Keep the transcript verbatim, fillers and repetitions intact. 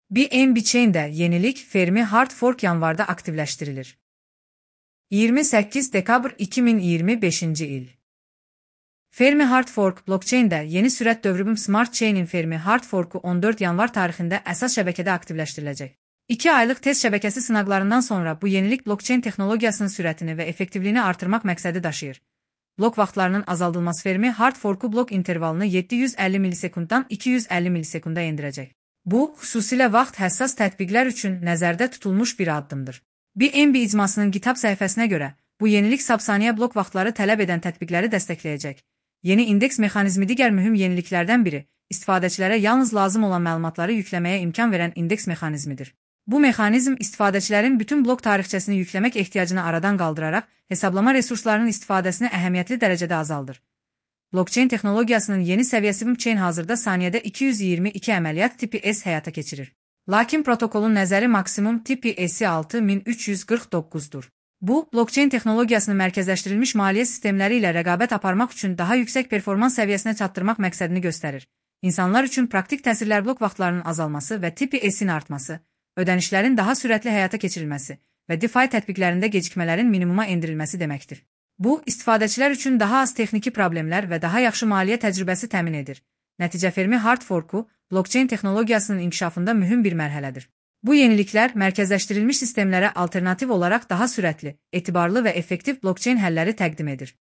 B N B Chain'də yenilik Fermi Hard Fork yanvarda aktivləşdirilir. iyirmi səkkiz dekabr iki min iyirmi beşinci il. Fermi Hard Fork blockchain'də yeni sürət dövrüm Smart Chain'in Fermi Hard Fork'u on dörd yanvar tarixində əsas şəbəkədə aktivləşdiriləcək. iki aylıq test şəbəkəsi sınaqlarından sonra bu yenilik blockchain texnologiyasının sürətini və effektivliyini artırmaq məqsədi daşıyır. Blok vaxtlarının azaldılması Fermi Hard Fork'u blok intervalını yeddi yüz əlli millisekunddan iki yüz əlli millisekunda endirəcək. Bu, xüsusilə vaxt həssas tətbiqlər üçün nəzərdə tutulmuş bir addımdır. B N B icmasının GitHub səhifəsinə görə, bu yenilik sabsaniyə blok vaxtları tələb edən tətbiqləri dəstəkləyəcək. Yeni indeks mexanizmi digər mühüm yeniliklərdən biri, istifadəçilərə yalnız lazım olan məlumatları yükləməyə imkan verən indeks mexanizmidir. Bu mexanizm istifadəçilərin bütün blok tarixçəsini yükləmək ehtiyacını aradan qaldıraraq, hesablama resurslarının istifadəsini əhəmiyyətli dərəcədə azaldır. Blockchain texnologiyasının yeni səviyyəsi B Chain hazırda saniyədə iki yüz iyirmi iki əməliyyat tipi S həyata keçirir. Lakin protokolun nəzəri maksimum tipi S altı min üç yüz qırx doqquzdur. Bu, blockchain texnologiyasını mərkəzləşdirilmiş maliyyə sistemləri ilə rəqabət aparmaq üçün daha yüksək performans səviyyəsinə çatdırmaq məqsədini göstərir. İnsanlar üçün praktik təsirlər blok vaxtlarının azalması və tipi S'in artması, ödənişlərin daha sürətli həyata keçirilməsi və DeFi tətbiqlərində gecikmələrin minimuma endirilməsi deməkdir. Bu, istifadəçilər üçün daha az texniki problemlər və daha yaxşı maliyyə təcrübəsi təmin edir. Nəticə Fermi Hard Fork'u blockchain texnologiyasının inkişafında mühüm bir mərhələdir. Bu yeniliklər mərkəzləşdirilmiş sistemlərə alternativ olaraq daha sürətli, etibarlı və effektiv blockchain həlləri təqdim edir.